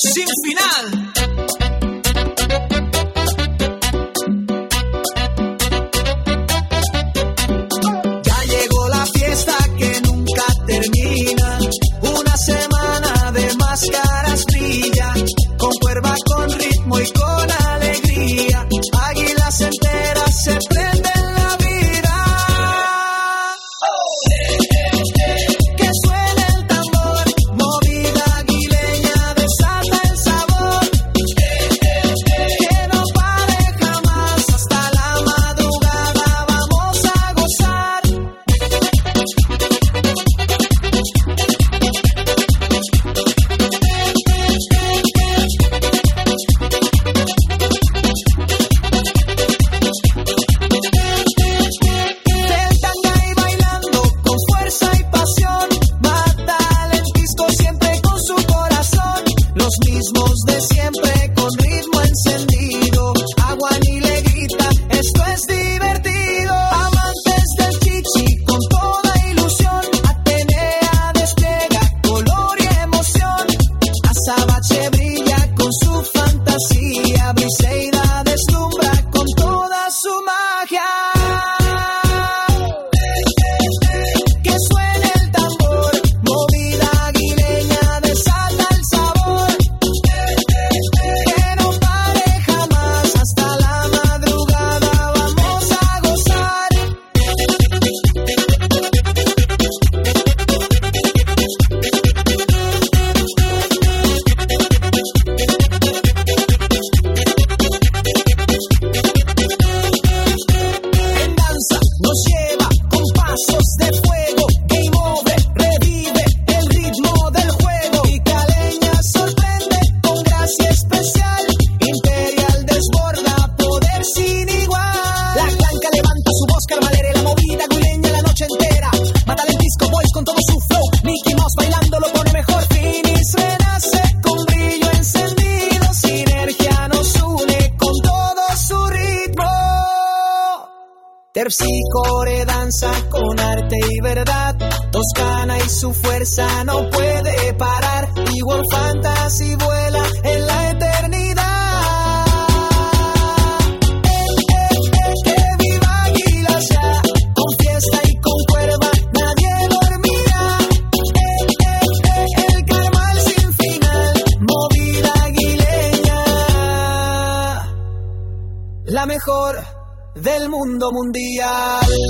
sin final. Ya llegó la fiesta que nunca termina. Una semana de máscaras brilla, con cuerva, con ritmo y con alegría. Águilas enteras se prenden la vida. Que suene el tambor, movida aguileña, desata el sabor. Que no pare jamás, hasta la madrugada vamos a gozar. Del tanga y bailando con fuerza y pasión, mata lentisco siempre con su corazón. Los mismos de siempre con ritmo encendido. Aguani le grita, esto es divertido. Amantes del chichi con toda ilusión. Atenea despliega color y emoción. Azabache brilla con su fantasía. Briseida deslumbra con toda su magia. Que suene el tambor, movida aguileña, desata el sabor. Que no pare jamás, hasta la madrugada vamos a gozar. En danza nos lleva con pasos de fuego. Game over, revive el ritmo del juego. Y Caleña sorprende con gracia especial. Imperial desborda poder sin igual. La clanca levanta su voz, carvalere la movida aguileña la noche entera. Mata el disco boys con todo su flow. Mickey Mouse bailando lo pone mejor. Finis renace con brillo encendido. Sinergia nos une con todo su ritmo. Terpsicore danza con arte y verdad. Toscana y su fuerza no puede parar. Y World Fantasy vuela en la eternidad. Que viva Águilas ya, con fiesta y con cuerva nadie dormirá. El carnaval sin final, movida aguileña, la mejor del mundo mundial.